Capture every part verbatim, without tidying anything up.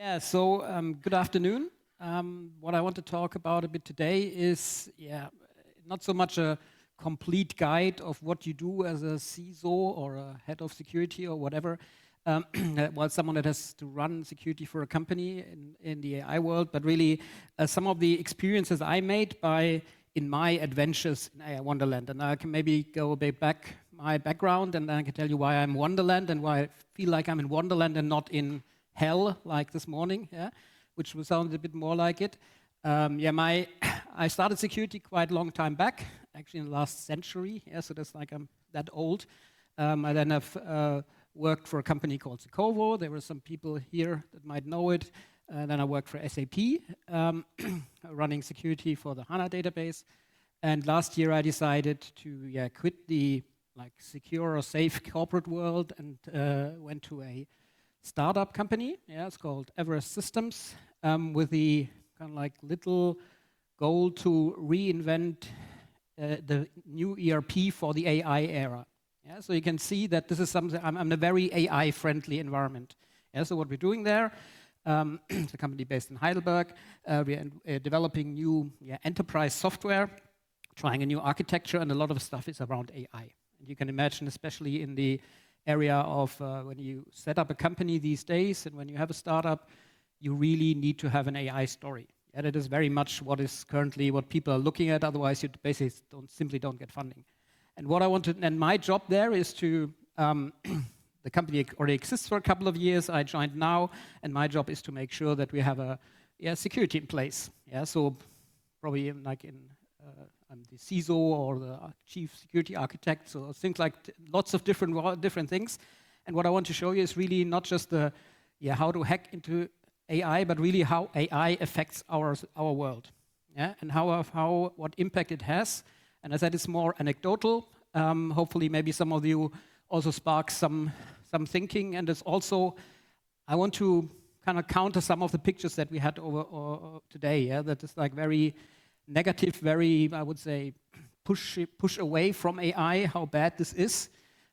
Yeah, so um, good afternoon. Um, what I want to talk about a bit today is, yeah, not so much a complete guide of what you do as a C I S O or a head of security or whatever, um, well, someone that has to run security for a company in, in the A I world, but really uh, some of the experiences I made by in my adventures in A I Wonderland. And I can maybe go a bit back my background, and then I can tell you why I'm Wonderland and why I feel like I'm in Wonderland and not in hell like this morning, yeah, which will sound a bit more like it. Um, yeah, my I started security quite a long time back, actually in the last century. Yeah, so that's like I'm that old. Um, I then have uh, worked for a company called Secovo. There were some people here that might know it. Uh, then I worked for S A P, um, running security for the HANA database. And last year I decided to yeah, quit the like secure or safe corporate world and uh, went to a startup company. Yeah, it's called Everest Systems, um, with the kind of like little goal to reinvent uh, the new E R P for the A I era. Yeah, so you can see that this is something. I'm, I'm in a very A I-friendly environment. Yeah, so what we're doing there, um, it's a company based in Heidelberg. Uh, we're uh, developing new yeah, enterprise software, trying a new architecture, and a lot of stuff is around A I. And you can imagine, especially in the area of uh, when you set up a company these days and when you have a startup, you really need to have an A I story. And it is very much what is currently what people are looking at. Otherwise, you basically don't, simply don't get funding. And what I want to, and my job there is to, um, the company already exists for a couple of years. I joined now, and my job is to make sure that we have a yeah, security in place. Yeah, so probably in, like in. Uh, I'm the C I S O or the chief security architect, so things like lots of different different things. And what I want to show you is really not just the yeah how to hack into A I, but really how A I affects our our world, yeah, and how how what impact it has. And as I said, it's more anecdotal. Um, hopefully, maybe some of you also spark some some thinking. And it's also I want to kind of counter some of the pictures that we had over or, today. Yeah, that is like very negative, very, I would say, push push away from A I, how bad this is.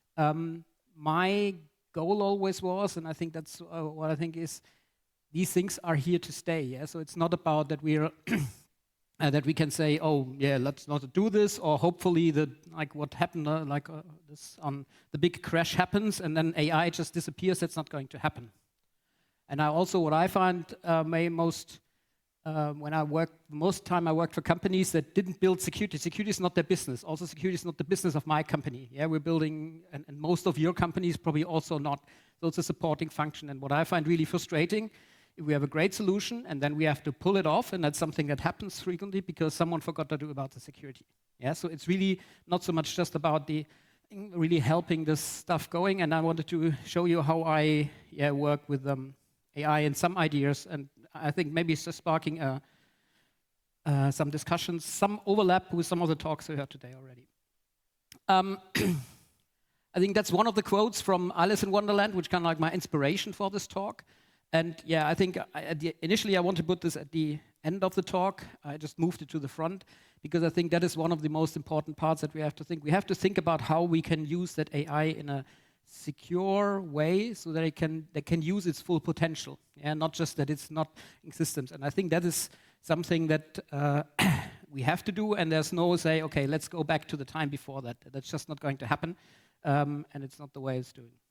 Um, my goal always was, and I think that's uh, what I think is, these things are here to stay. Yeah, so it's not about that we're uh, that we can say, oh yeah, let's not do this, or hopefully the like what happened, uh, like uh, this on the big crash happens, and then A I just disappears. That's not going to happen. And I also, what I find uh, may most Uh, when I worked, most time I worked for companies that didn't build security. Security is not their business. Also, security is not the business of my company. Yeah, we're building, and, and most of your companies probably also not. So it's a supporting function. And what I find really frustrating, if we have a great solution and then we have to pull it off, and that's something that happens frequently because someone forgot to do about the security. Yeah, so it's really not so much just about the really helping this stuff going. And I wanted to show you how I yeah work with um, A I and some ideas, and I think maybe it's just sparking uh, uh, some discussions, some overlap with some of the talks we heard today already. Um, I think that's one of the quotes from Alice in Wonderland, which kind of like my inspiration for this talk. And yeah, I think I, at the, initially I want to put this at the end of the talk. I just moved it to the front because I think that is one of the most important parts that we have to think. We have to think about how we can use that A I in a secure way so that it can they can use its full potential, yeah, not just that it's not in systems. And I think that is something that uh, we have to do. And there's no say, okay, let's go back to the time before that. That's just not going to happen, um, and it's not the way it's doing.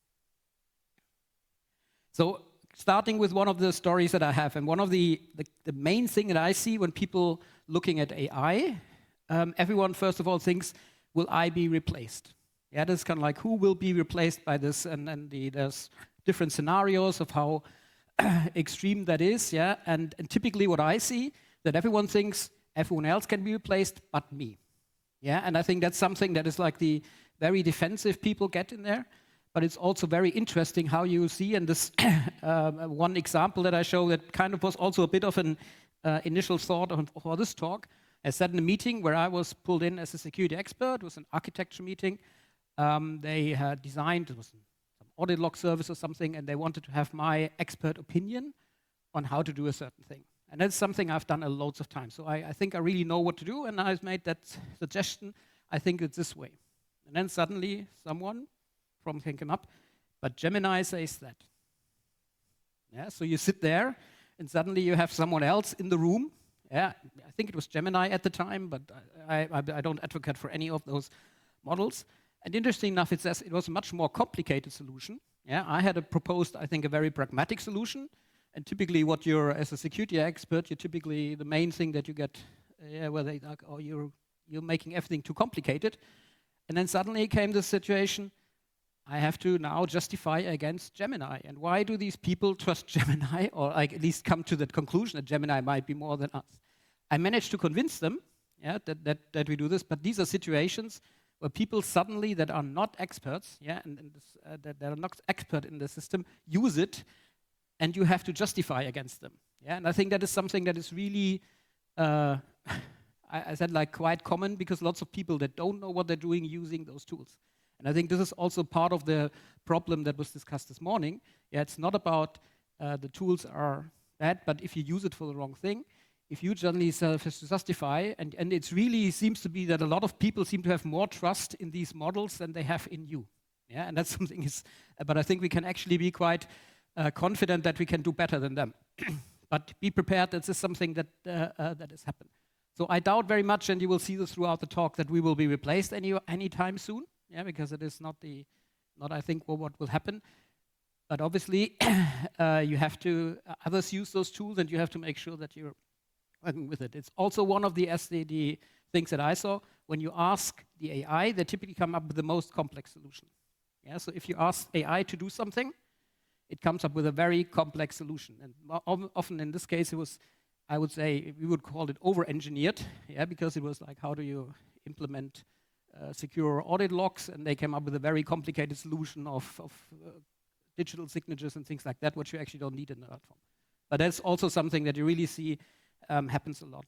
So, starting with one of the stories that I have, and one of the the, the main thing that I see when people looking at A I, um, everyone first of all thinks, will I be replaced? Yeah, that's kind of like who will be replaced by this, and, and the, there's different scenarios of how extreme that is. Yeah, and, and typically what I see that everyone thinks everyone else can be replaced but me. Yeah, and I think that's something that is like the very defensive people get in there, but it's also very interesting how you see. And this uh, one example that I show that kind of was also a bit of an uh, initial thought on, for this talk. I sat in a meeting where I was pulled in as a security expert. It was an architecture meeting. Um, they had designed, it was some audit log service or something, and they wanted to have my expert opinion on how to do a certain thing. And that's something I've done a loads of times. So I, I think I really know what to do, and I've made that suggestion. I think it's this way. And then suddenly someone from came up, but Gemini says that. Yeah, so you sit there, and suddenly you have someone else in the room. Yeah, I think it was Gemini at the time, but I, I, I don't advocate for any of those models. And interesting enough, it says it was a much more complicated solution. Yeah, I had a proposed, I think, a very pragmatic solution. And typically, what you're as a security expert, you're typically the main thing that you get, uh, yeah, where they like, oh, you're you're making everything too complicated. And then suddenly came this situation. I have to now justify against Gemini. And why do these people trust Gemini, or like at least come to that conclusion that Gemini might be more than us? I managed to convince them, yeah, that, that, that we do this, but these are situations where people suddenly that are not experts, yeah, and, and this, uh, that, that are not expert in the system, use it, and you have to justify against them. Yeah, and I think that is something that is really, uh, I, I said like quite common, because lots of people that don't know what they're doing using those tools. And I think this is also part of the problem that was discussed this morning. Yeah, it's not about uh, the tools are bad, but if you use it for the wrong thing, if you suddenly self-justify, and, and it really seems to be that a lot of people seem to have more trust in these models than they have in you. Yeah, and that's something is, but I think we can actually be quite uh, confident that we can do better than them. But be prepared that this is something that, uh, uh, that has happened. So I doubt very much, and you will see this throughout the talk, that we will be replaced any anytime soon. Yeah, because it is not the, not I think well, what will happen. But obviously, uh, you have to, uh, others use those tools, and you have to make sure that you're working with it. It's also one of the S D D things that I saw. When you ask the A I, they typically come up with the most complex solution. Yeah, so if you ask A I to do something, it comes up with a very complex solution. And often in this case, it was, I would say, we would call it over-engineered, yeah, because it was like, how do you implement Uh, secure audit logs, and they came up with a very complicated solution of, of uh, digital signatures and things like that, which you actually don't need in the platform. But that's also something that you really see um, happens a lot.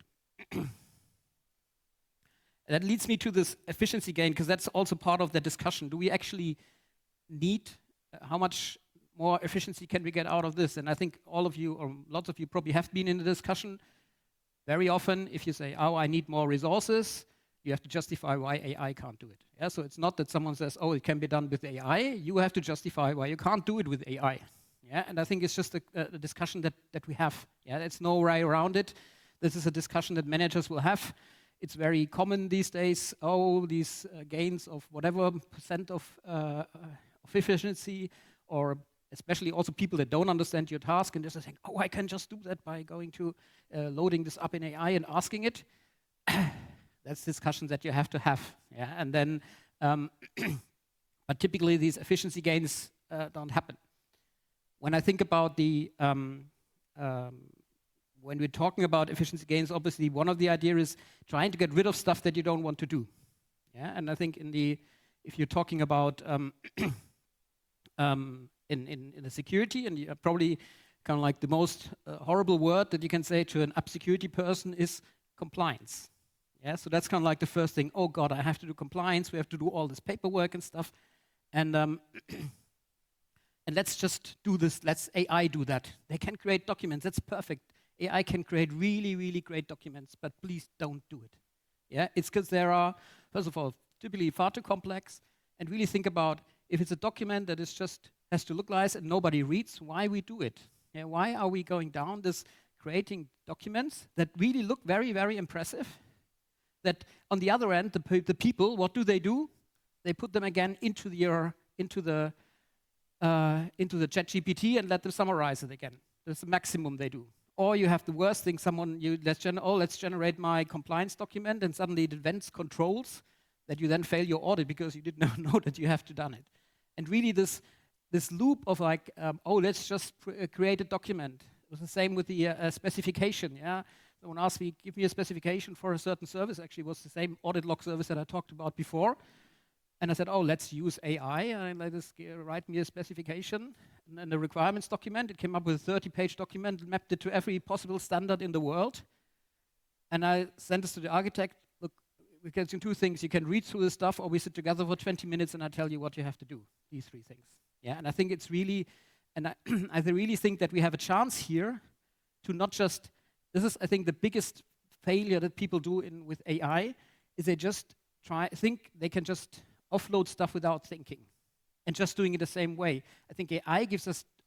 That leads me to this efficiency gain, because that's also part of the discussion. Do we actually need, uh, how much more efficiency can we get out of this? And I think all of you, or lots of you probably have been in the discussion. Very often, if you say, oh, I need more resources, you have to justify why A I can't do it. Yeah, so it's not that someone says, oh, it can be done with A I. You have to justify why you can't do it with A I. Yeah, and I think it's just a, a discussion that, that we have. Yeah, there's no way around it. This is a discussion that managers will have. It's very common these days. Oh, these uh, gains of whatever percent of, uh, of efficiency, or especially also people that don't understand your task and just think, oh, I can just do that by going to uh, loading this up in A I and asking it. That's discussions that you have to have, yeah. And then, um, but typically these efficiency gains uh, don't happen. When I think about the, um, um, when we're talking about efficiency gains, obviously one of the ideas is trying to get rid of stuff that you don't want to do, yeah. And I think in the, if you're talking about um, um, in, in in the security, and you're probably kind of like the most uh, horrible word that you can say to an app security person is compliance. Yeah, so that's kind of like the first thing. Oh God, I have to do compliance. We have to do all this paperwork and stuff, and um, and let's just do this. Let's A I do that. They can create documents. That's perfect. A I can create really, really great documents, but please don't do it. Yeah, it's because there are, first of all, typically far too complex, and really think about if it's a document that is just has to look nice and nobody reads, why we do it? Yeah, why are we going down this creating documents that really look very, very impressive? That on the other end, the, pe the people, what do they do? They put them again into the into the uh, into the ChatGPT and let them summarize it again. That's the maximum they do. Or you have the worst thing: someone you let's gen oh let's generate my compliance document, and suddenly it invents controls that you then fail your audit because you didn't know that you have to done it. And really, this this loop of like um, oh let's just uh, create a document. It was the same with the uh, uh, specification. Yeah. Someone asked me, give me a specification for a certain service. Actually, it was the same audit log service that I talked about before. And I said, oh, let's use A I and let us write me a specification. And then the requirements document, it came up with a thirty page document, mapped it to every possible standard in the world. And I sent this to the architect. Look, we can do two things. You can read through the stuff, or we sit together for twenty minutes and I tell you what you have to do. These three things. Yeah, and I think it's really, and I, I really think that we have a chance here to not just, this is, I think, the biggest failure that people do in with A I, is they just try, think they can just offload stuff without thinking and just doing it the same way. I think A I gives us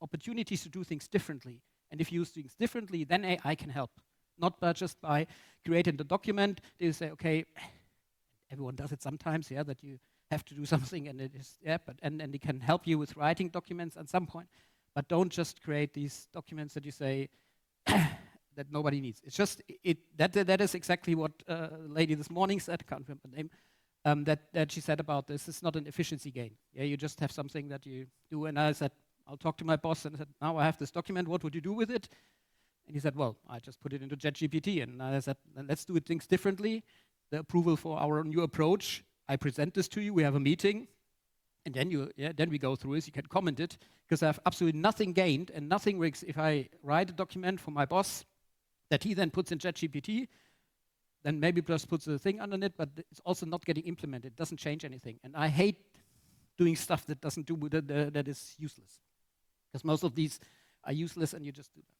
opportunities to do things differently. And if you use things differently, then A I can help. Not by just by creating the document, they say, okay, everyone does it sometimes, yeah, that you have to do something and it is, yeah, but, and, and it can help you with writing documents at some point. But don't just create these documents that you say that nobody needs. It's just, it, that, that is exactly what uh, a lady this morning said, I can't remember the name, um, that, that she said about this. It's not an efficiency gain. Yeah, you just have something that you do. And I said, I'll talk to my boss and I said, now I have this document, what would you do with it? And he said, well, I just put it into ChatGPT. And I said, let's do things differently. The approval for our new approach, I present this to you, we have a meeting, and then you, yeah, then we go through this, you can comment it, because I have absolutely nothing gained and nothing risks if I write a document for my boss that he then puts in ChatGPT, then maybe just puts a thing underneath, but it's also not getting implemented, it doesn't change anything. And I hate doing stuff that doesn't do, that, uh, that is useless, because most of these are useless and you just do that.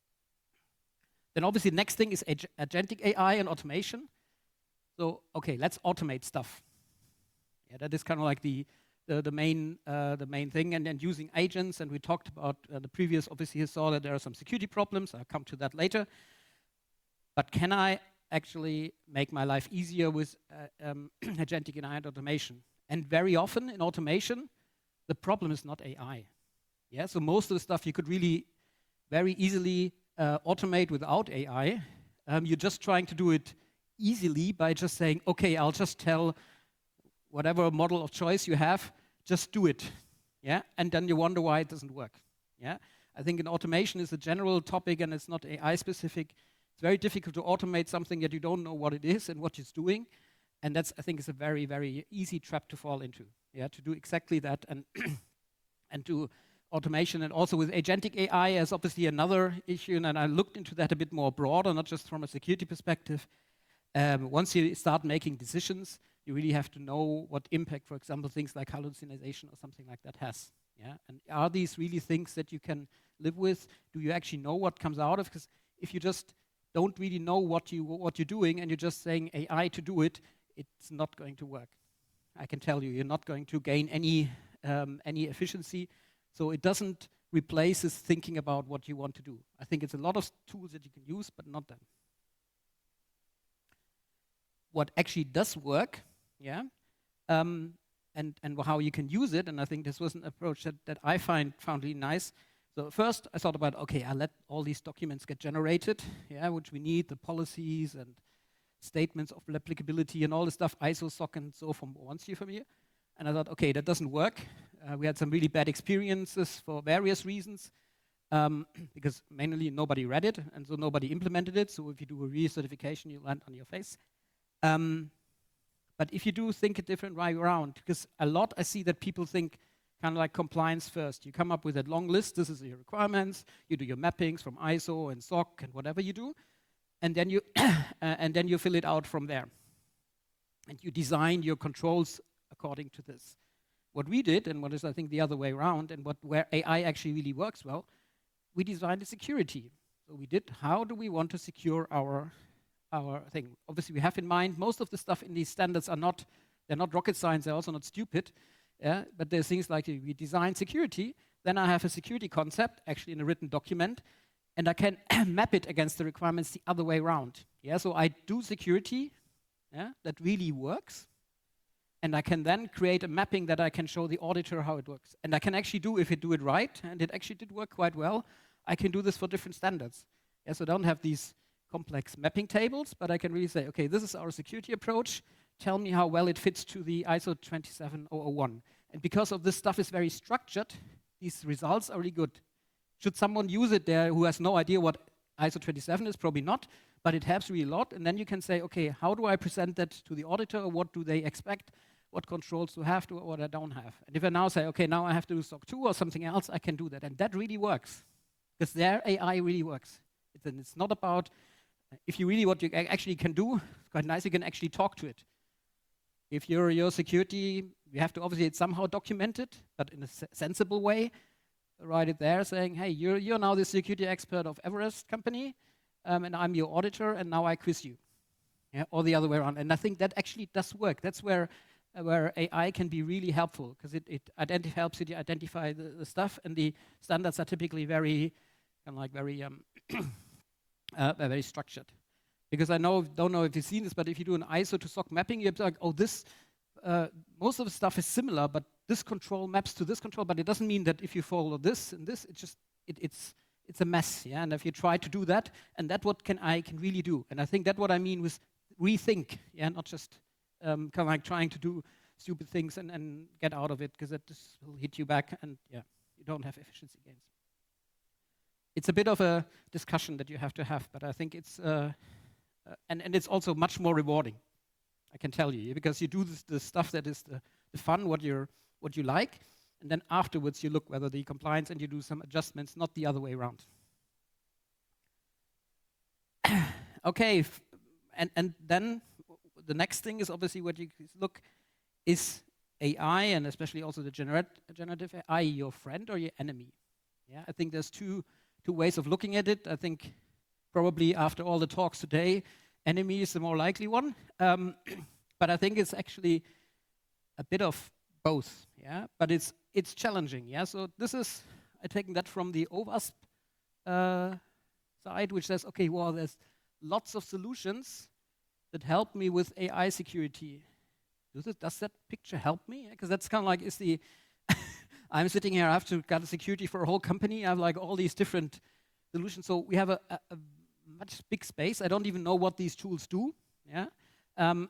Then obviously the next thing is ag agentic A I and automation. So, okay, let's automate stuff. Yeah, that is kind of like the, the, the, main, uh, the main thing. And then using agents, and we talked about uh, the previous, obviously you saw that there are some security problems. I'll come to that later. But can I actually make my life easier with uh, um, agentic A I and automation? And very often in automation, the problem is not A I. Yeah, so most of the stuff you could really very easily uh, automate without A I. Um, you're just trying to do it easily by just saying, okay, I'll just tell whatever model of choice you have, just do it, yeah? And then you wonder why it doesn't work, yeah? I think in automation is a general topic and it's not A I specific. It's very difficult to automate something that you don't know what it is and what it's doing. And that's, I think, is a very, very easy trap to fall into, yeah? To do exactly that and, and do automation. And also with agentic A I as obviously another issue, and I looked into that a bit more broader, not just from a security perspective. Um, once you start making decisions, you really have to know what impact, for example, things like hallucination or something like that has. Yeah, and are these really things that you can live with? Do you actually know what comes out of? Because if you just don't really know what you what you're doing and you're just saying A I to do it, it's not going to work. I can tell you, you're not going to gain any um, any efficiency. So it doesn't replace this thinking about what you want to do. I think it's a lot of tools that you can use, but not them. What actually does work, yeah, um, and, and how you can use it, and I think this was an approach that, that I find found really nice. So first I thought about, okay, I'll let all these documents get generated, yeah, which we need, the policies and statements of applicability and all this stuff, I S O, S O C and so from once you from here. And I thought, okay, that doesn't work. Uh, we had some really bad experiences for various reasons, um, because mainly nobody read it, and so nobody implemented it. So if you do a recertification, you land on your face. Um, but if you do think a different way around, because a lot I see that people think kind of like compliance first. You come up with a long list, this is your requirements, you do your mappings from I S O and S O C and whatever you do, and then you, uh, and then you fill it out from there. And you design your controls according to this. What we did, and what is I think the other way around, and what where A I actually really works well, we designed the security. So we did, how do we want to secure our our thing? Obviously, we have in mind most of the stuff in these standards are not, they're not rocket science, they're also not stupid. Yeah? But there's things like uh, we design security, then I have a security concept, actually in a written document, and I can map it against the requirements the other way around. Yeah? So I do security, yeah, that really works, and I can then create a mapping that I can show the auditor how it works. And I can actually do, if you do it right, and it actually did work quite well, I can do this for different standards. Yeah? So I don't have these complex mapping tables, but I can really say, okay, this is our security approach. Tell me how well it fits to the I S O twenty-seven thousand one. And because of this stuff is very structured, these results are really good. Should someone use it there who has no idea what I S O twenty-seven is? Probably not, but it helps really a lot. And then you can say, okay, how do I present that to the auditor? Or what do they expect? What controls do I have to, or what I don't have? And if I now say, okay, now I have to do S O C two or something else, I can do that. And that really works, because their A I really works. It's, and it's not about, if you really what you actually can do, it's quite nice, you can actually talk to it. If you're your security, you have to obviously it's somehow document it, but in a se sensible way. Write it there saying, hey, you're, you're now the security expert of Everest company, um, and I'm your auditor, and now I quiz you. Yeah, or the other way around. And I think that actually does work. That's where uh, where A I can be really helpful because it, it identi- helps you to identify the, the stuff, and the standards are typically very, kind of like very, um, uh, very structured. Because I know, don't know if you've seen this, but if you do an I S O to S O C mapping, you're like, oh, this, uh, most of the stuff is similar, but this control maps to this control, but it doesn't mean that if you follow this and this, it just, it, it's, it's a mess, yeah. And if you try to do that, and that what can I can really do, and I think that's what I mean with rethink, yeah, not just um, kind of like trying to do stupid things and, and get out of it, because that just will hit you back, and yeah, you don't have efficiency gains. It's a bit of a discussion that you have to have, but I think it's, uh, uh, and, and it's also much more rewarding, I can tell you, because you do this, the stuff that is the, the fun, what you're, what you like, and then afterwards you look whether the compliance and you do some adjustments, not the other way around. Okay, and, and then the next thing is obviously what you look, is A I, and especially also the generat generative A I, your friend or your enemy? Yeah, I think there's two, two ways of looking at it. I think probably after all the talks today, enemy is the more likely one. Um, but I think it's actually a bit of both, yeah, but it's it's challenging, yeah. So this is, I taken that from the OWASP uh, side, which says, okay, well, there's lots of solutions that help me with A I security. Does, it, does that picture help me? Because that's kind of like, is the, I'm sitting here, I have to got security for a whole company, I have like all these different solutions. So we have a, a, a much big space. I don't even know what these tools do, yeah. Um,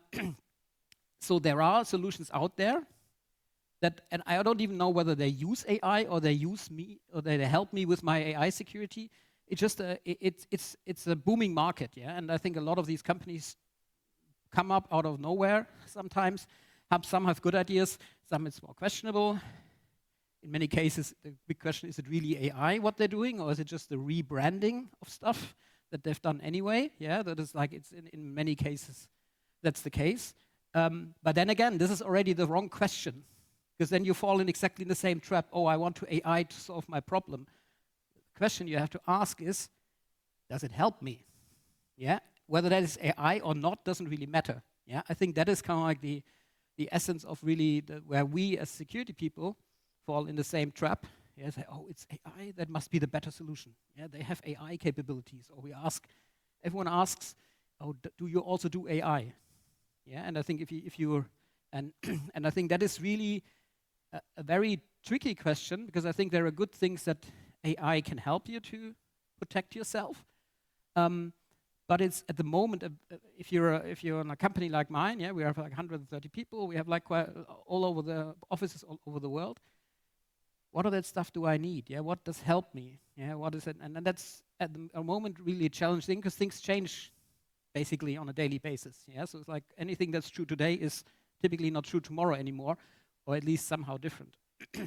so there are solutions out there that, and I don't even know whether they use A I or they use me or they help me with my A I security. It's just a, it, it's it's it's a booming market, yeah. And I think a lot of these companies come up out of nowhere sometimes. Some have good ideas, some it's more questionable. In many cases, the big question, is it really A I what they're doing, or is it just the rebranding of stuff that they've done anyway? Yeah, that is like, it's in, in many cases, that's the case. Um, but then again, this is already the wrong question, because then you fall in exactly the same trap. Oh, I want to A I to solve my problem. The question you have to ask is, does it help me? Yeah, whether that is A I or not doesn't really matter. Yeah, I think that is kind of like the, the essence of really the, where we as security people fall in the same trap. Yeah, say, oh, it's A I, that must be the better solution. Yeah, they have A I capabilities. Or we ask, everyone asks, oh, do you also do A I? Yeah, and I think if you, if you're, and and I think that is really a, a very tricky question, because I think there are good things that A I can help you to protect yourself. Um, But it's at the moment, uh, if you're a, if you're in a company like mine, yeah, we have like one hundred thirty people. We have like quite, uh, all over the offices all over the world. What of that stuff do I need? Yeah, what does help me? Yeah, what is it? And, and that's at the a moment really a challenging, because things change basically on a daily basis. Yeah, so it's like anything that's true today is typically not true tomorrow anymore, or at least somehow different.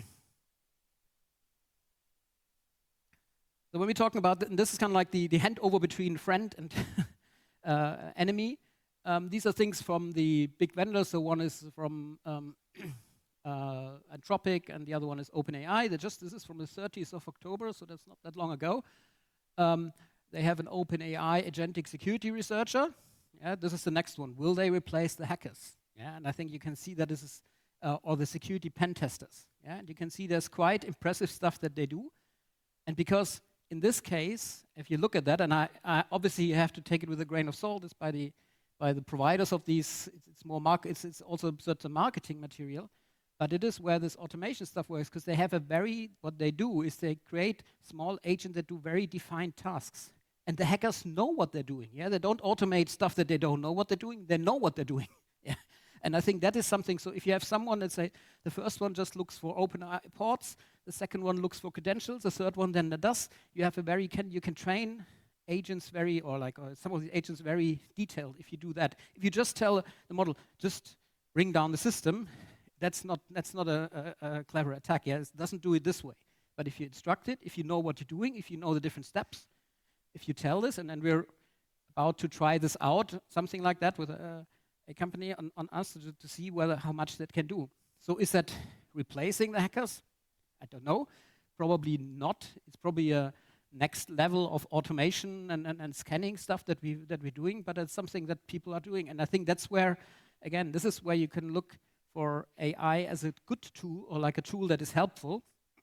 So when we're talking about, th and this is kind of like the, the handover between friend and uh, enemy. Um, these are things from the big vendors. So one is from um, uh, Anthropic, and the other one is OpenAI. They just, this is from the thirtieth of October, so that's not that long ago. Um, they have an OpenAI agentic security researcher. Yeah, this is the next one. Will they replace the hackers? Yeah, and I think you can see that this is, uh, or the security pen testers. Yeah, and you can see there's quite impressive stuff that they do. And because in this case, if you look at that, and I, I obviously you have to take it with a grain of salt, it's by the by the providers of these, it's, it's more market, it's, it's also certain marketing material, but it is where this automation stuff works, because they have a very, what they do is they create small agents that do very defined tasks. And the hackers know what they're doing, yeah? They don't automate stuff that they don't know what they're doing, they know what they're doing, yeah? And I think that is something, so if you have someone that say, the first one just looks for open ports, the second one looks for credentials, the third one then does, you have a very, can, you can train agents very, or like or some of the agents very detailed if you do that. If you just tell the model, just bring down the system, that's not, that's not a, a, a clever attack, yeah? It doesn't do it this way. But if you instruct it, if you know what you're doing, if you know the different steps, if you tell this, and then we're about to try this out, something like that with a, a company on, on us to, to see whether how much that can do. So is that replacing the hackers? I don't know. Probably not. It's probably a next level of automation and, and, and scanning stuff that we that we're doing, but it's something that people are doing. And I think that's where, again, this is where you can look for A I as a good tool or like a tool that is helpful.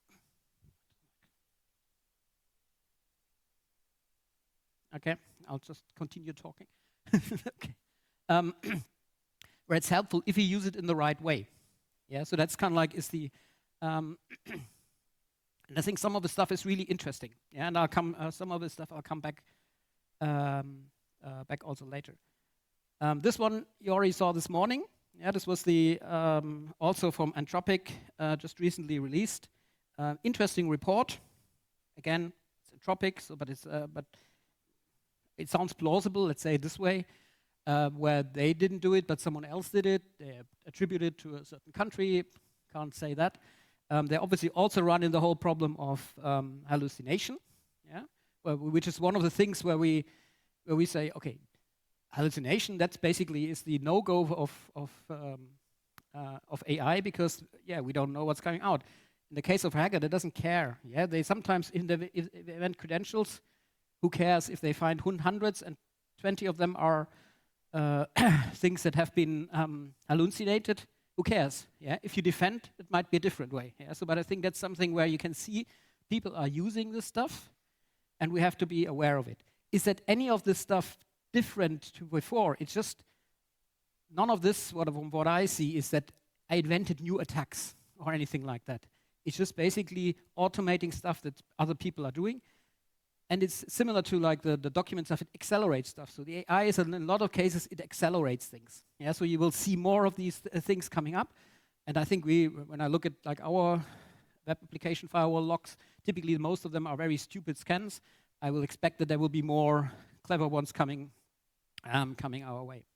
Okay, I'll just continue talking. Okay. Um, where it's helpful if you use it in the right way. Yeah, so that's kind of like is the, um, and I think some of the stuff is really interesting. Yeah, and I'll come, uh, some of the stuff I'll come back, um, uh, back also later. Um, this one you already saw this morning. Yeah, this was the um, also from Anthropic, uh, just recently released. Uh, interesting report. Again, it's Anthropic, so but it's uh, but it sounds plausible. Let's say it this way. Uh, where they didn't do it, but someone else did it. They attribute it to a certain country. Can't say that. Um, they obviously also run in the whole problem of um, hallucination, yeah, well, which is one of the things where we where we say, okay, hallucination. That's basically is the no-go of of um, uh, of A I because yeah, we don't know what's coming out. In the case of Hacker, it doesn't care. Yeah, they sometimes in the if, if event credentials, who cares if they find hundreds and twenty of them are Uh, things that have been um, hallucinated, who cares? Yeah, if you defend, it might be a different way. Yeah, so but I think that's something where you can see people are using this stuff, and we have to be aware of it. Is that any of this stuff different to before? It's just none of this. What what I see is that I invented new attacks or anything like that. It's just basically automating stuff that other people are doing. And it's similar to like the, the document stuff, it accelerates stuff. So the A I is, in a lot of cases, it accelerates things. Yeah, so you will see more of these th things coming up. And I think we, when I look at like our web application firewall logs, typically most of them are very stupid scans. I will expect that there will be more clever ones coming, um, coming our way.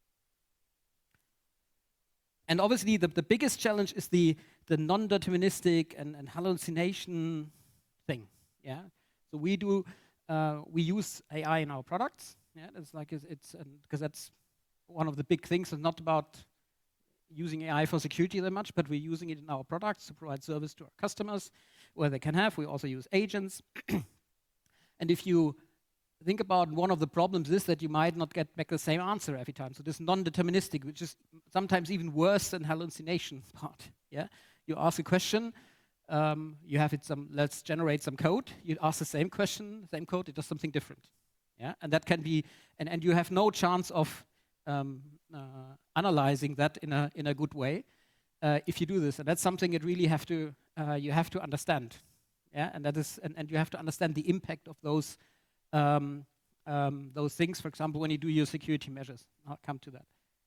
And obviously the, the biggest challenge is the, the non-deterministic and, and hallucination thing, yeah? So we do, uh, we use A I in our products. Yeah, it's like it's, it's because that's one of the big things. It's not about using A I for security that much, but we're using it in our products to provide service to our customers where they can have. We also use agents. And if you think about one of the problems is that you might not get back the same answer every time. So this non-deterministic, which is sometimes even worse than hallucination part. Yeah, you ask a question. Um, you have it some, let's generate some code. You ask the same question, same code, it does something different. Yeah, and that can be, and, and you have no chance of um, uh, analyzing that in a in a good way uh, if you do this. And that's something that really have to uh, you have to understand. Yeah, and that is, and, and you have to understand the impact of those um, um, those things. For example, when you do your security measures. I'll come to that.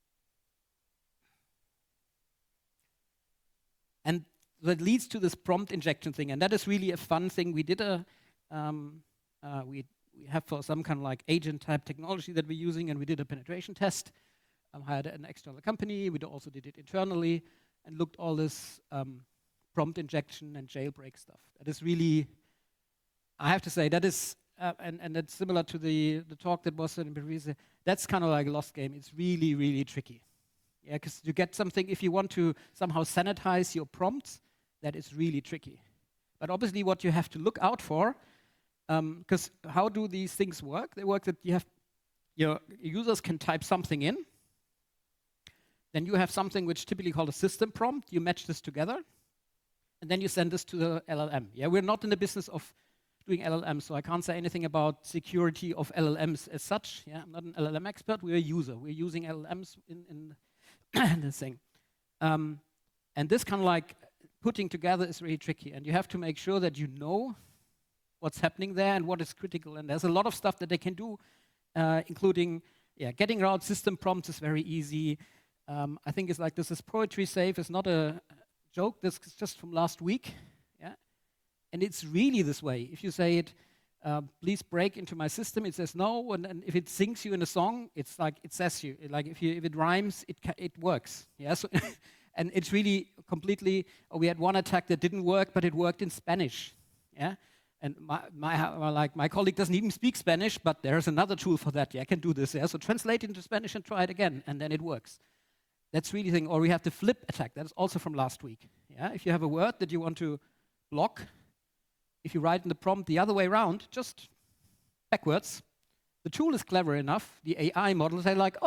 And that leads to this prompt injection thing, and that is really a fun thing. We did a, um, uh, we, we have for some kind of like agent type technology that we're using, and we did a penetration test. Um, hired an external company. We also did it internally, and looked all this um, prompt injection and jailbreak stuff. That is really, I have to say, that is, uh, and and that's similar to the the talk that was in previous. That's kind of like a lost game. It's really really tricky. Yeah, because you get something if you want to somehow sanitize your prompts. That is really tricky. But obviously what you have to look out for, because um, how do these things work? They work that you have, your users can type something in, then you have something which typically called a system prompt, you match this together, and then you send this to the L L M. Yeah, we're not in the business of doing L L Ms, so I can't say anything about security of L L Ms as such. Yeah, I'm not an L L M expert, we're a user. We're using L L Ms in, in this thing. Um, and this kind of like, putting together is really tricky, and you have to make sure that you know what's happening there and what is critical. And there's a lot of stuff that they can do, uh, including, yeah, getting around system prompts is very easy. Um, I think it's like this is poetry safe. It's not a joke. This is just from last week, yeah. And it's really this way. If you say it, uh, please break into my system, it says no. And, and if it sings you in a song, it's like it says you. Like if you if it rhymes, it ca it works. Yeah. So and it's really completely, oh, we had one attack that didn't work, but it worked in Spanish, yeah? And my, my, like, my colleague doesn't even speak Spanish, but there's another tool for that, yeah, I can do this, yeah? So translate it into Spanish and try it again, and then it works. That's really the thing. Or we have the flip attack, that's also from last week, yeah? If you have a word that you want to block, if you write in the prompt the other way around, just backwards, the tool is clever enough, the A I models are like, oh,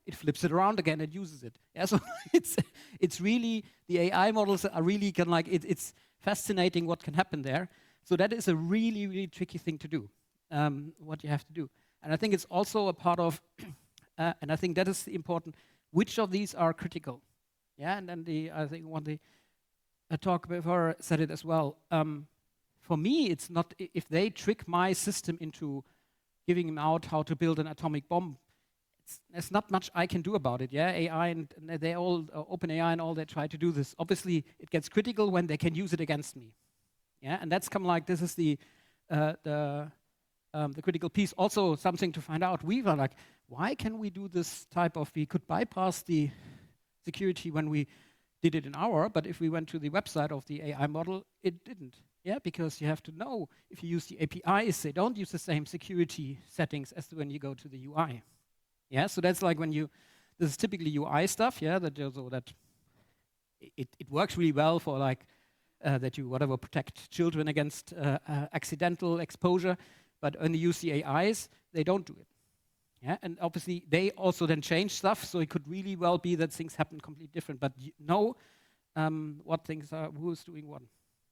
it flips it around again and uses it. Yeah, so it's it's really, the A I models are really kind of like, it, it's fascinating what can happen there. So that is a really, really tricky thing to do, um, what you have to do. And I think it's also a part of, uh, and I think that is important, which of these are critical? Yeah, and then the, I think one the a talk before said it as well. Um, for me, it's not, if they trick my system into giving him out how to build an atomic bomb, it's, there's not much I can do about it. Yeah, A I and, and they all, uh, OpenAI and all, they try to do this. Obviously, it gets critical when they can use it against me. Yeah, and that's come like, this is the uh, the um, the critical piece. Also, something to find out. We were like, why can we do this type of? We could bypass the security when we did it in our, but if we went to the website of the A I model, it didn't. Yeah, because you have to know if you use the A P Is, they don't use the same security settings as when you go to the U I. Yeah, so that's like when you, this is typically U I stuff. Yeah, that so that it it works really well for like uh, that you whatever protect children against uh, uh, accidental exposure, but when you use the A Is, they don't do it. Yeah, and obviously they also then change stuff, so it could really well be that things happen completely different. But you know um, what things are, who is doing what.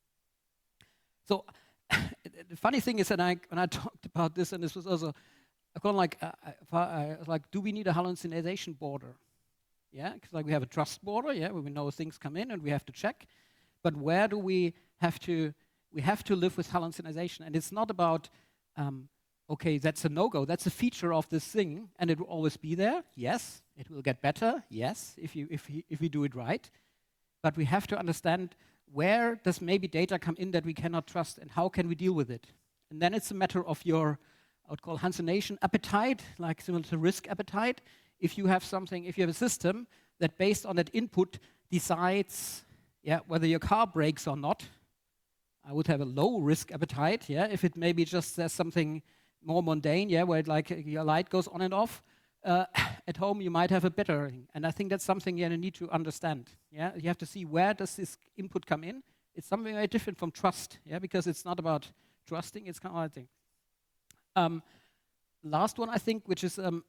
So the funny thing is that I, when I talked about this, and this was also kind of like, uh, I, I was like, do we need a hallucination border? Yeah, because like we have a trust border, yeah, where we know things come in and we have to check. But where do we have to? We have to live with hallucination, and it's not about. Um, Okay, that's a no-go. That's a feature of this thing, and it will always be there. Yes, it will get better. Yes, if you if you, if we do it right. But we have to understand where does maybe data come in that we cannot trust, and how can we deal with it? And then it's a matter of your, I would call hallucination appetite, like similar to risk appetite. If you have something, if you have a system that based on that input decides, yeah, whether your car brakes or not, I would have a low risk appetite. Yeah, if it maybe just says something more mundane, yeah, where it like your light goes on and off. Uh, at home, you might have a better thing. And I think that's something you need to understand. Yeah, you have to see where does this input come in. It's something very different from trust, yeah, because it's not about trusting, it's kind of like thing. Um, last one, I think, which is um,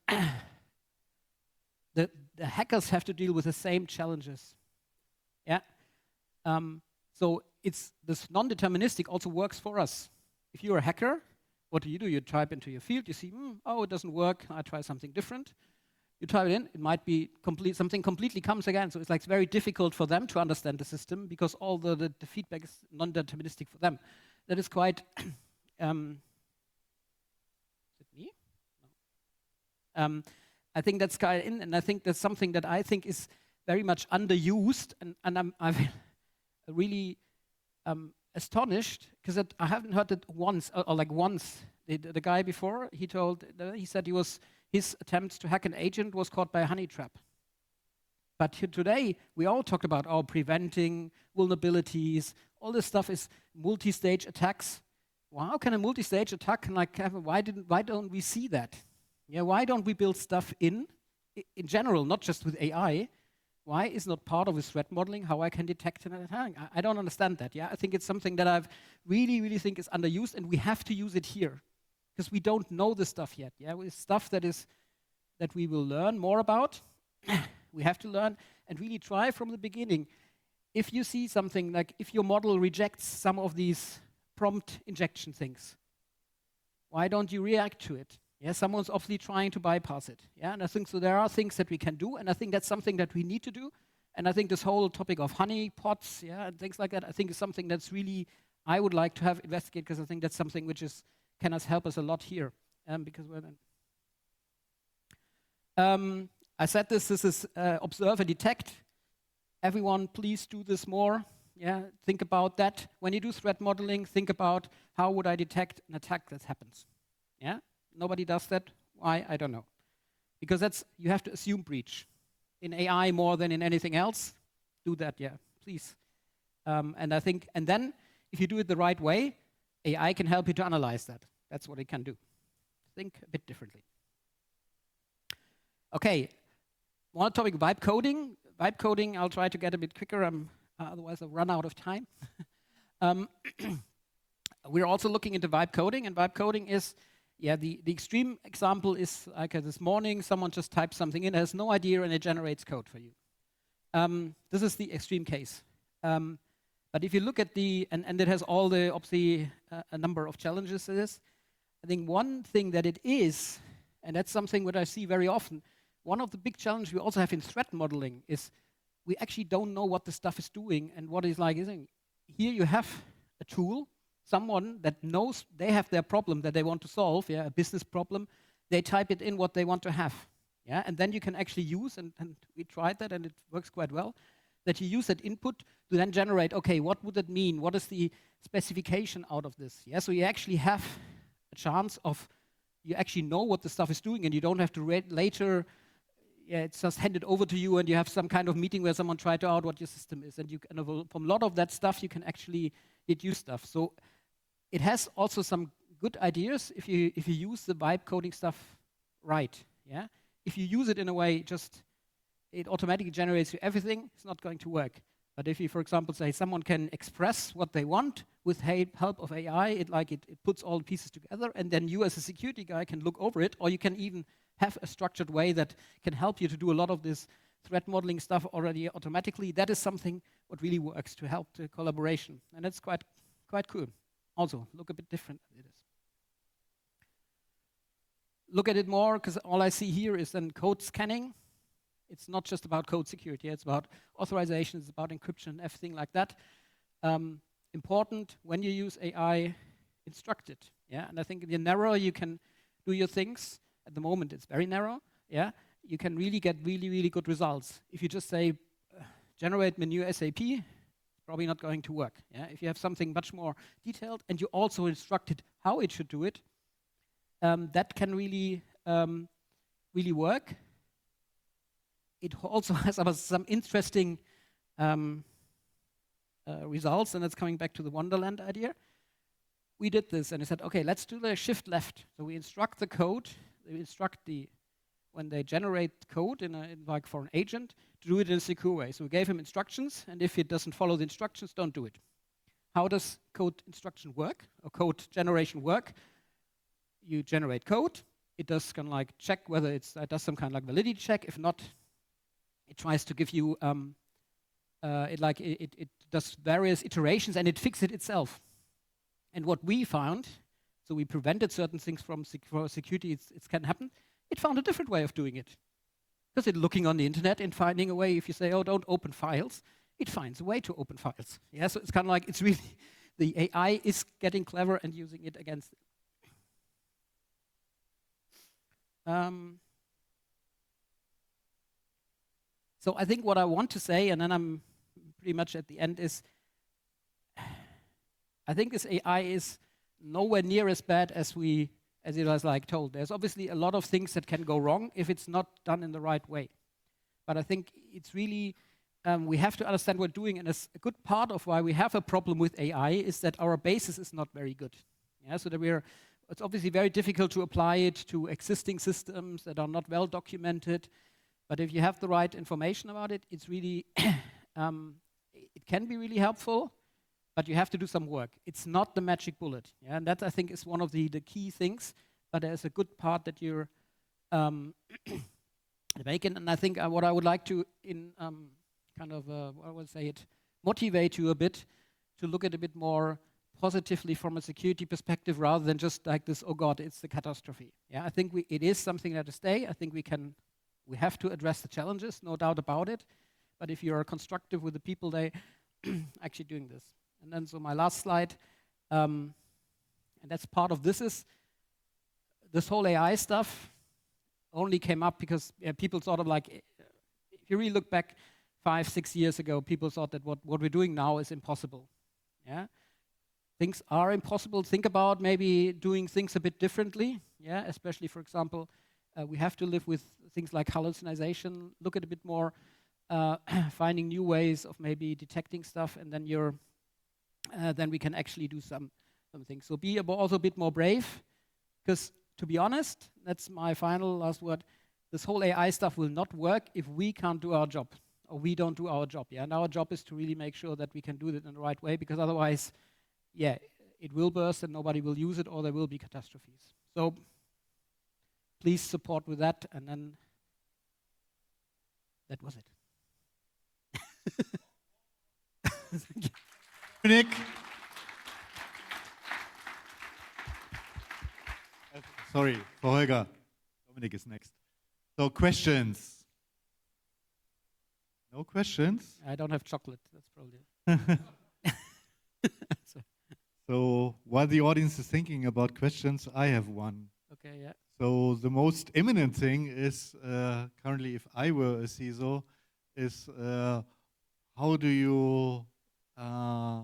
the, the hackers have to deal with the same challenges. Yeah. Um, so it's this non-deterministic also works for us. If you're a hacker, what do you do? You type into your field, you see, mm, oh, it doesn't work, I try something different. You type it in, it might be complete, something completely comes again. So it's like it's very difficult for them to understand the system because all the, the, the feedback is non-deterministic for them. That is quite, um, is it me? No. Um, I think that's kind of in, and I think that's something that I think is very much underused, and, and I'm I've really um, astonished because I haven't heard it once, or, or like once. The, the guy before, he told, he said he was, his attempts to hack an agent was caught by a honey trap. But today, we all talked about our preventing vulnerabilities. All this stuff is multi-stage attacks. Well, how can a multi-stage attack like have? Why didn't? Why don't we see that? Yeah, why don't we build stuff in, in general, not just with A I? Why is not part of this threat modeling how I can detect an attack? I, I don't understand that. Yeah, I think it's something that I've really, really think is underused, and we have to use it here because we don't know the stuff yet. Yeah, it's stuff that is that we will learn more about. We have to learn and really try from the beginning. If you see something like if your model rejects some of these prompt injection things, why don't you react to it? Yeah, someone's obviously trying to bypass it. Yeah, and I think so there are things that we can do, and I think that's something that we need to do. And I think this whole topic of honey pots, yeah, and things like that, I think is something that's really I would like to have investigated because I think that's something which is can us help us a lot here. Um, because we're then. Um, I said this. This is uh, observe and detect. Everyone, please do this more. Yeah, think about that when you do threat modeling. Think about how would I detect an attack that happens. Yeah. Nobody does that. Why? I don't know. Because that's you have to assume breach. In A I more than in anything else, do that, yeah, please. Um, and I think, and then if you do it the right way, A I can help you to analyze that. That's what it can do. Think a bit differently. Okay, one topic: vibe coding. Vibe coding. I'll try to get a bit quicker. Um, uh, otherwise, I'll run out of time. um, we're also looking into vibe coding, and vibe coding is. yeah, the, the extreme example is like uh, this morning, someone just types something in, has no idea, and it generates code for you. Um, this is the extreme case. Um, but if you look at the, and, and it has all the, obviously, uh, a number of challenges to this. I think one thing that it is, and that's something that I see very often, one of the big challenges we also have in threat modeling is we actually don't know what the stuff is doing and what is like. Here you have a tool, someone that knows they have their problem that they want to solve, yeah, a business problem. They type it in what they want to have, yeah, and then you can actually use, and, and we tried that and it works quite well, that you use that input to then generate, okay, what would that mean? What is the specification out of this? Yeah, so you actually have a chance of, you actually know what the stuff is doing and you don't have to read later, yeah, it's just handed over to you and you have some kind of meeting where someone tried to out what your system is. And you can, from a lot of that stuff, you can actually deduce stuff. So it has also some good ideas if you, if you use the vibe coding stuff right, yeah? If you use it in a way, just, it automatically generates you everything, it's not going to work. But if you, for example, say someone can express what they want with help of A I, it like it, it puts all the pieces together, and then you as a security guy can look over it, or you can even have a structured way that can help you to do a lot of this threat modeling stuff already automatically. That is something what really works to help the collaboration, and it's quite quite cool. Also, look a bit different than it is. Look at it more, because all I see here is then code scanning. It's not just about code security, it's about authorization, it's about encryption, everything like that. Um, important, when you use A I, instruct it, yeah? And I think the narrower you can do your things, at the moment it's very narrow, yeah? You can really get really, really good results. If you just say, uh, generate me new S A P, it's probably not going to work, yeah? If you have something much more detailed, and you also instruct it how it should do it, um, that can really, um, really work. It also has some interesting um, uh, results, and that's coming back to the Wonderland idea. We did this, and I said, okay, let's do the shift left. So we instruct the code, we instruct the, when they generate code in, a, in like for an agent, to do it in a secure way. So we gave him instructions, and if it doesn't follow the instructions, don't do it. How does code instruction work, or code generation work? You generate code, it does kind of like check whether it's, it does some kind of like validity check. If not, it tries to give you, um, uh, it like it, it, it does various iterations and it fixes it itself. And what we found, so we prevented certain things from sec for security, it's, it can happen. It found a different way of doing it. Because it's looking on the internet and finding a way. If you say, oh, don't open files, it finds a way to open files. Yeah, so it's kind of like, it's really, the A I is getting clever and using it against it. Um, So I think what I want to say, and then I'm pretty much at the end, is I think this A I is nowhere near as bad as we, as it was like told. There's obviously a lot of things that can go wrong if it's not done in the right way. But I think it's really, um, we have to understand what we're doing, and a good part of why we have a problem with A I is that our basis is not very good. Yeah, so that we're, it's obviously very difficult to apply it to existing systems that are not well documented. But if you have the right information about it, it's really, um, it can be really helpful, but you have to do some work. It's not the magic bullet. Yeah? And that, I think, is one of the, the key things, but there's a good part that you're um, making. And I think uh, what I would like to, in um, kind of, uh, I would say it, motivate you a bit to look at a bit more positively from a security perspective rather than just like this, oh God, it's the catastrophe. Yeah, I think we, it is something that is there. I think we can We have to address the challenges, no doubt about it. But if you are constructive with the people, they actually doing this. And then, so my last slide, um, and that's part of this is, this whole A I stuff only came up because yeah, people sort of like, if you really look back five, six years ago, people thought that what, what we're doing now is impossible. Yeah, things are impossible. Think about maybe doing things a bit differently. Yeah, especially, for example, Uh, we have to live with things like hallucination, look at a bit more, uh, finding new ways of maybe detecting stuff, and then you're, uh, then we can actually do some, some things. So be also a bit more brave, because to be honest, that's my final last word, this whole A I stuff will not work if we can't do our job, or we don't do our job. Yeah, and our job is to really make sure that we can do it in the right way, because otherwise, yeah, it will burst and nobody will use it, or there will be catastrophes. So please support with that, and then that was it. Thank you. Dominic. Uh, Sorry, for Holger. Dominic is next. So questions? No questions? I don't have chocolate. That's probably it. So, So while the audience is thinking about questions, I have one. okay, yeah. So the most imminent thing is uh, currently, if I were a C I S O, is uh, how do you, uh,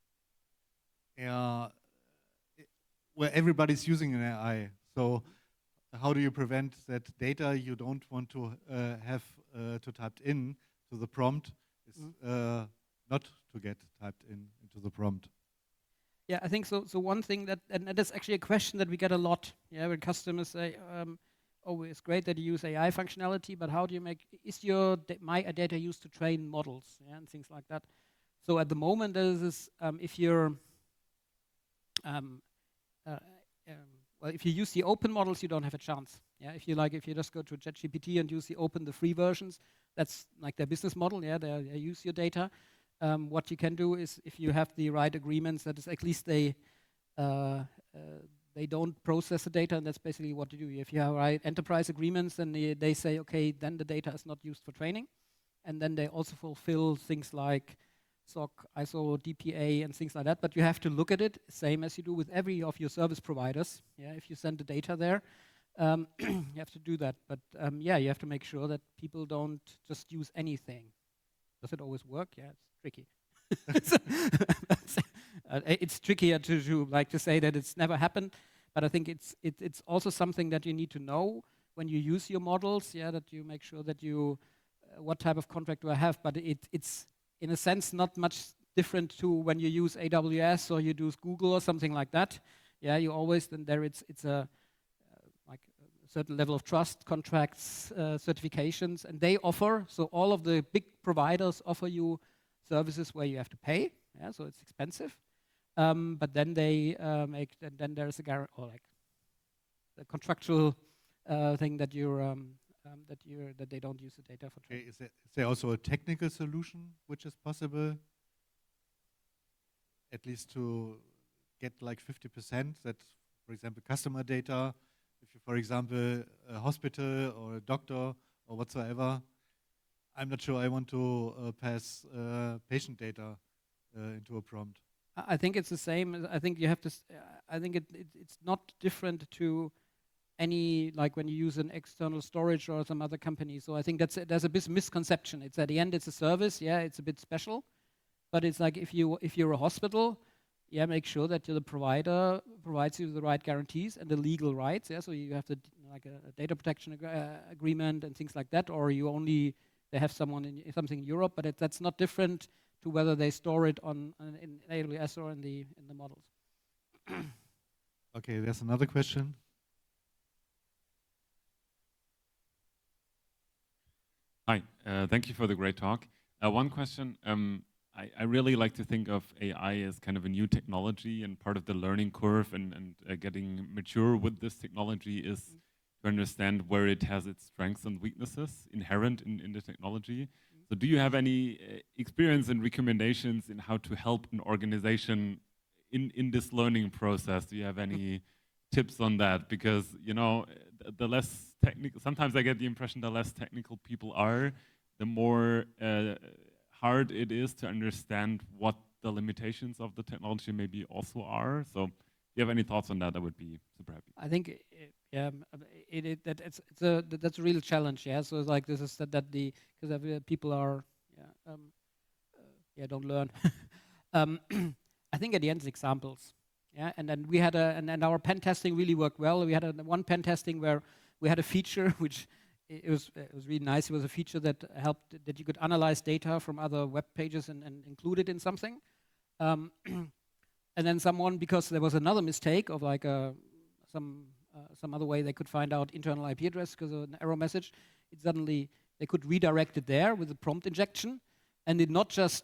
uh, where everybody's using an A I. So how do you prevent that data you don't want to uh, have uh, to typed in to the prompt is Mm. uh, not to get typed in into the prompt? Yeah, I think so. So one thing that, and that is actually a question that we get a lot. Yeah, when customers say, um, "Oh, it's great that you use A I functionality, but how do you make is your da my data used to train models, yeah, and things like that?" So at the moment, there is this, um, if you're um, uh, um, well, if you use the open models, you don't have a chance. Yeah, if you like, if you just go to ChatGPT and use the open, the free versions, that's like their business model. Yeah, they, they use your data. Um, what you can do is, if you have the right agreements, that is at least they uh, uh, they don't process the data, and that's basically what you do. If you have right enterprise agreements, then they, they say, okay, then the data is not used for training, and then they also fulfill things like S O C, I S O, D P A, and things like that. But you have to look at it, same as you do with every of your service providers. Yeah, if you send the data there, um, you have to do that. But um, yeah, you have to make sure that people don't just use anything. Does it always work? Yeah, it's tricky. uh, it's trickier to, to like to say that it's never happened, but I think it's it, it's also something that you need to know when you use your models. Yeah, that you make sure that you uh, what type of contract do I have? But it it's in a sense not much different to when you use A W S or you use Google or something like that. Yeah, you always then there it's it's a uh, like a certain level of trust, contracts, uh, certifications, and they offer. So all of the big providers offer you services where you have to pay. Yeah, so it's expensive. Um, but then they uh, make then, then there's a guarantee or like the contractual uh, thing that you're um, um, that you that they don't use the data for Okay, training. is, there, is there also a technical solution which is possible, at least to get like fifty percent that, for example, customer data, if you, for example, a hospital or a doctor or whatsoever, I'm not sure I want to uh, pass uh, patient data uh, into a prompt. I I think it's the same. as- I think you have to. s- uh, I think it, it it's not different to any like when you use an external storage or some other company. So I think that's a, there's a bit misconception. It's at the end it's a service. Yeah, it's a bit special, but it's like if you if you're a hospital, yeah, make sure that the provider provides you the right guarantees and the legal rights. Yeah, so you have to d- like a, a data protection ag- uh, agreement and things like that, or you only they have someone in something in Europe, but it, that's not different to whether they store it on, on in A W S or in the in the models. Okay, there's another question. Hi, uh, thank you for the great talk. Uh, one question, um, I, I really like to think of A I as kind of a new technology, and part of the learning curve and, and uh, getting mature with this technology is to understand where it has its strengths and weaknesses inherent in, in the technology. So do you have any uh, experience and recommendations in how to help an organization in, in this learning process? Do you have any tips on that? Because, you know, the, the less technical, sometimes I get the impression the less technical people are, the more uh, hard it is to understand what the limitations of the technology maybe also are. So if you have any thoughts on that, I would be super happy. I think i- yeah, um, uh, it, it that it's it's a that, that's a real challenge. Yeah, so it's like this is that, that the because people are yeah um, uh, yeah don't learn. um, I think at the end it's examples. Yeah, and then we had a and, and our pen testing really worked well. We had a, one pen testing where we had a feature which i- it was it was really nice. It was a feature that helped that you could analyze data from other web pages and, and include it in something. Um, and then someone, because there was another mistake of like a, some uh, some other way they could find out internal I P address because of an error message, it suddenly they could redirect it there with a prompt injection, and it not just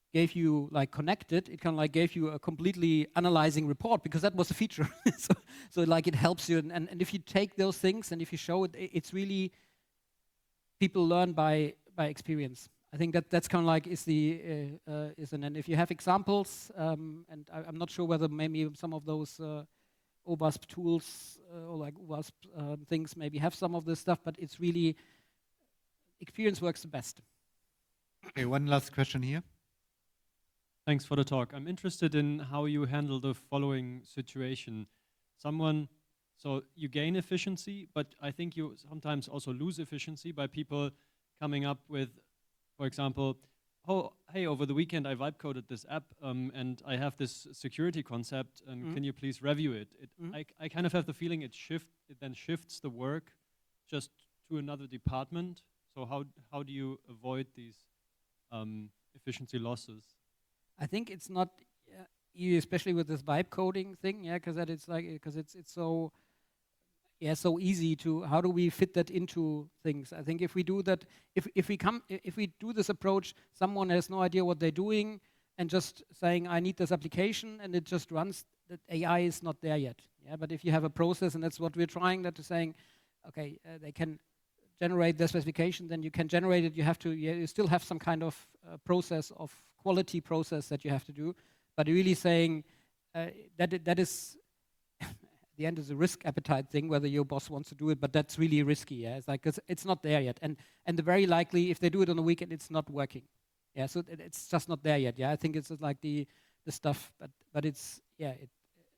gave you like connected, it kind of like gave you a completely analyzing report because that was a feature. so, so like it helps you, and, and, and if you take those things and if you show it, it's really people learn by by experience. I think that that's kind of like is the uh, uh, is an, and if you have examples, um, and I, I'm not sure whether maybe some of those uh, O WASP tools uh, or like O WASP uh, things maybe have some of this stuff, but it's really experience works the best. Okay, one last question here. Thanks for the talk. I'm interested in how you handle the following situation. Someone, so you gain efficiency, but I think you sometimes also lose efficiency by people coming up with, for example, oh, hey, over the weekend I vibe coded this app um, and I have this security concept and Mm. can you please review it? it Mm. I, I kind of have the feeling it shift, it then shifts the work just to another department. So how, how do you avoid these um, efficiency losses? I think it's not, uh, you- especially with this vibe coding thing, yeah, because that it's like because it's it's so, yeah, so easy to. How do we fit that into things? I think if we do that, if if we come, i- if we do this approach, someone has no idea what they're doing and just saying I need this application and it just runs. That A I is not there yet. Yeah, but if you have a process and that's what we're trying, that is saying, okay, uh, they can generate the specification, then you can generate it. You have to, you still have some kind of uh, process of quality process that you have to do, but really saying uh, that it, that is at the end is a risk appetite thing, whether your boss wants to do it, but that's really risky. Yeah, it's like 'cause it's not there yet, and and the very likely if they do it on the weekend, it's not working. Yeah, so it, it's just not there yet. Yeah, I think it's just like the the stuff, but but it's yeah. It,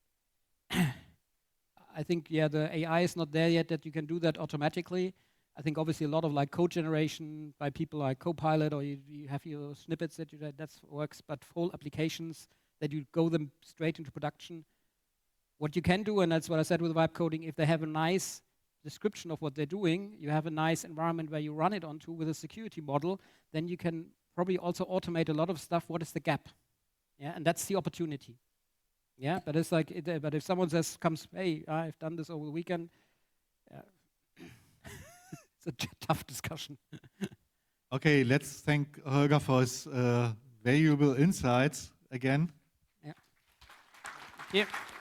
I think yeah, the A I is not there yet that you can do that automatically. I think obviously a lot of like code generation by people like Copilot, or you, you have your snippets that you that works, but full applications that you go them straight into production. What you can do, and that's what I said with vibe coding, if they have a nice description of what they're doing, you have a nice environment where you run it onto with a security model, then you can probably also automate a lot of stuff. What is the gap? Yeah, and that's the opportunity. Yeah, but it's like, it, uh, but if someone says, comes, hey, I've done this over the weekend, yeah. It's a tough discussion. Okay, let's thank Holger for his uh, valuable insights again. Yeah. Yeah.